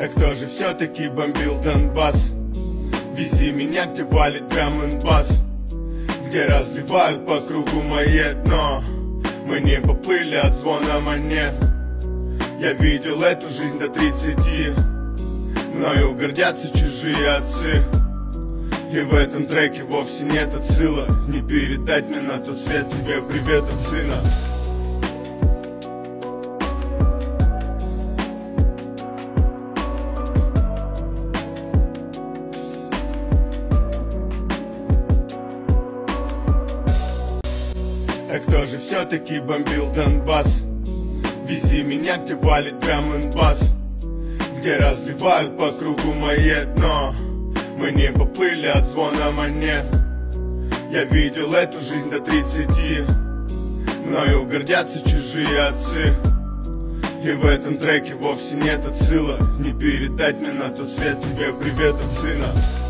А кто же все-таки бомбил Донбасс? Вези меня, где валит драм-н-бас, где разливают по кругу мое дно. Мы не поплыли от звона монет. Я видел эту жизнь до 30. Мною гордятся чужие отцы. И в этом треке вовсе нет отсыла. Не передать мне на тот свет тебе привет от сына. А кто же все-таки бомбил Донбасс? Вези меня, где валит драм-н-бас, где разливают по кругу мое дно. Мы не поплыли от звона монет. Я видел эту жизнь до 30. Мною гордятся чужие отцы. И в этом треке вовсе нет отсыла. Не передать мне на тот свет тебе привет от сына.